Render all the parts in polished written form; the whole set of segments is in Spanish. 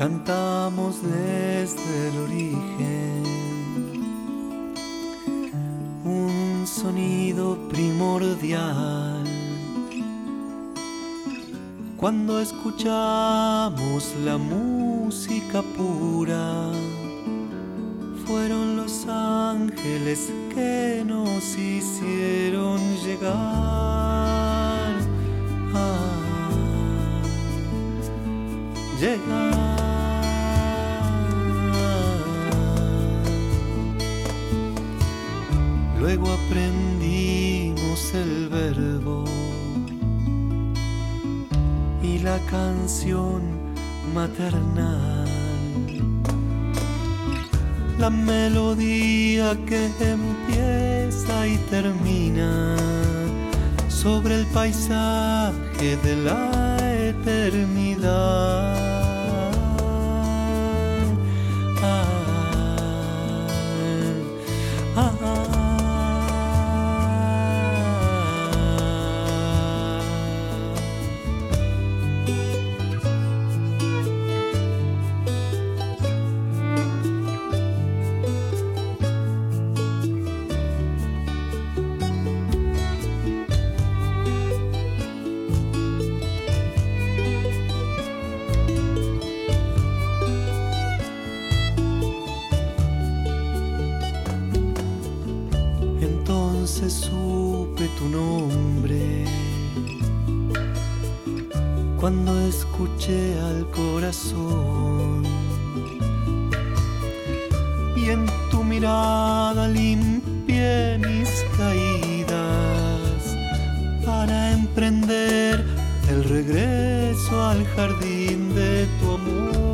Cantamos desde el origen un sonido primordial. Cuando escuchamos la música pura, fueron los ángeles que nos hicieron llegar. Llegar. Luego aprendimos el verbo y la canción maternal, la melodía que empieza y termina sobre el paisaje de la eternidad. Entonces supe tu nombre cuando escuché al corazón, y en tu mirada limpié mis caídas para emprender el regreso al jardín de tu amor.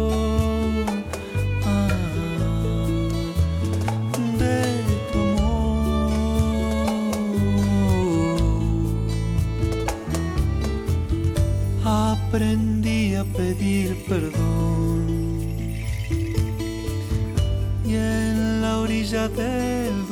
Aprendí a pedir perdón y en la orilla del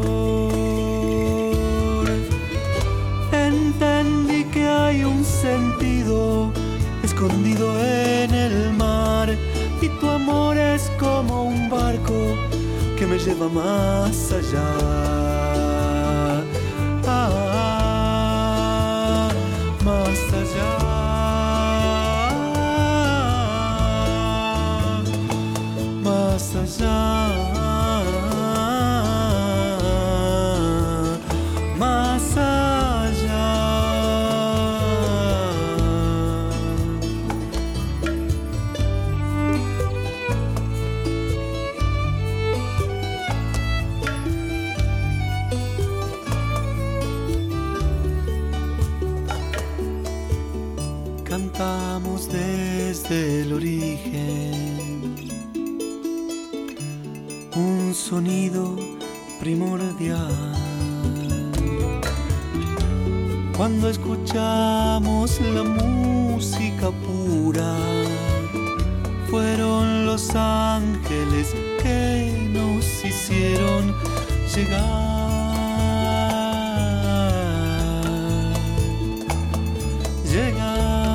dolor entendí que hay un sentido escondido en el mar, y tu amor es como un barco que me lleva más allá. Más allá. Más allá, más allá. Cantamos desde el origen un sonido primordial. Cuando escuchamos la música pura, fueron los ángeles que nos hicieron llegar.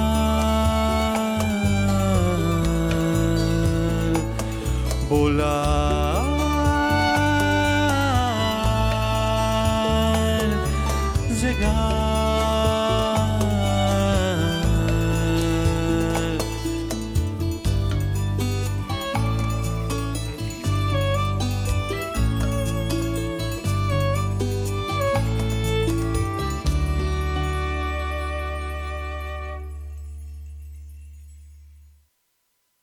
Llegar. Volar.